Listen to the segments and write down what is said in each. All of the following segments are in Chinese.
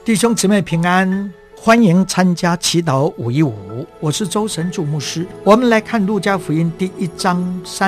弟兄姊妹平安，欢迎参加祈祷515，我是周神助牧师。我们来看路加福音第1章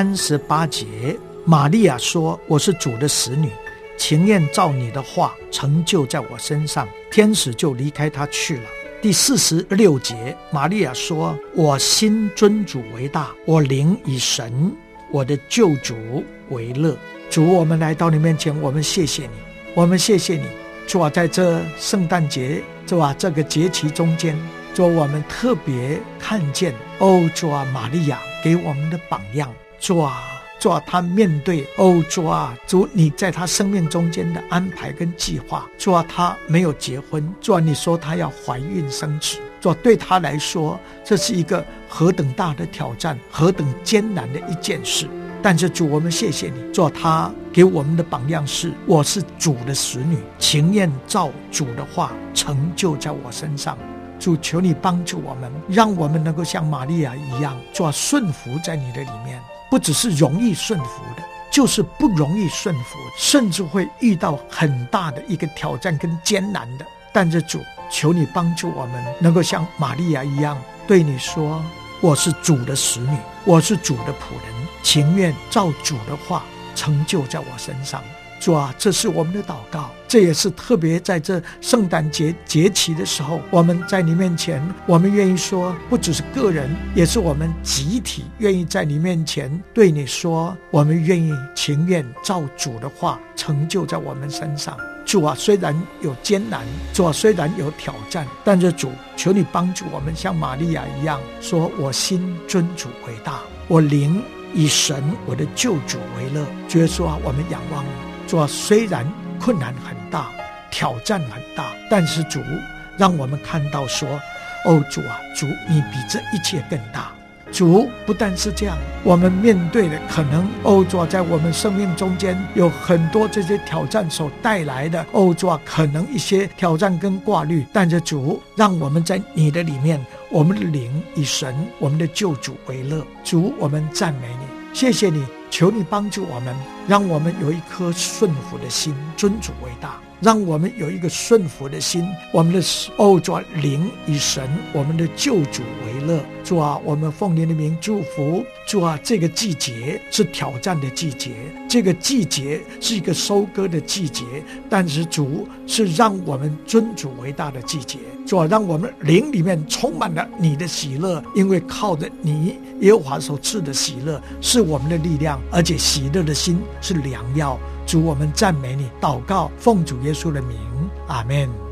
38节，玛利亚说，我是主的使女，情愿照你的话成就在我身上，天使就离开他去了。第46节，玛利亚说，我心尊主为大，我灵以神我的救主为乐。主，我们来到你面前，我们谢谢你，我们谢谢你，主啊，在这圣诞节，主啊，这个节期中间，主啊，我们特别看见主啊，玛利亚给我们的榜样，主啊，他面对主啊，主你在他生命中间的安排跟计划，主啊，他没有结婚，主啊，你说他要怀孕生子，主啊，对他来说这是一个何等大的挑战，何等艰难的一件事。但是主，我们谢谢你，主啊，他给我们的榜样是，我是主的使女，情愿照主的话成就在我身上。主，求你帮助我们，让我们能够像玛利亚一样，主啊，顺服在你的里面，不只是容易顺服的，就是不容易顺服，甚至会遇到很大的一个挑战跟艰难的。但是主，求你帮助我们能够像玛利亚一样，对你说，我是主的使女，我是主的仆人，情愿照主的话成就在我身上。主啊，这是我们的祷告，这也是特别在这圣诞节节期的时候，我们在你面前，我们愿意说，不只是个人，也是我们集体愿意在你面前对你说，我们愿意情愿照主的话成就在我们身上。主啊，虽然有艰难，主啊，虽然有挑战，但是主，求你帮助我们像玛利亚一样说，我心尊主为大，我灵以神我的救主为乐。主耶稣啊，我们仰望你。主啊，虽然困难很大，挑战很大，但是主让我们看到说，主啊，主你比这一切更大。主不但是这样，我们面对的可能主啊，在我们生命中间有很多这些挑战所带来的主啊，可能一些挑战跟挂虑，但是主让我们在你的里面，我们的灵以神我们的救主为乐。主，我们赞美你，谢谢你，求你帮助我们，让我们有一颗顺服的心，尊主为大，让我们有一个顺服的心，我们的主啊，灵以神我们的救主为乐。主啊，我们奉你的名祝福。主啊，这个季节是挑战的季节，这个季节是一个收割的季节，但是主是让我们尊主为大的季节。主啊，让我们灵里面充满了你的喜乐，因为靠着你耶和华所赐的喜乐是我们的力量，而且喜乐的心是良药。主，我们赞美你，祷告奉主耶稣的名，阿们。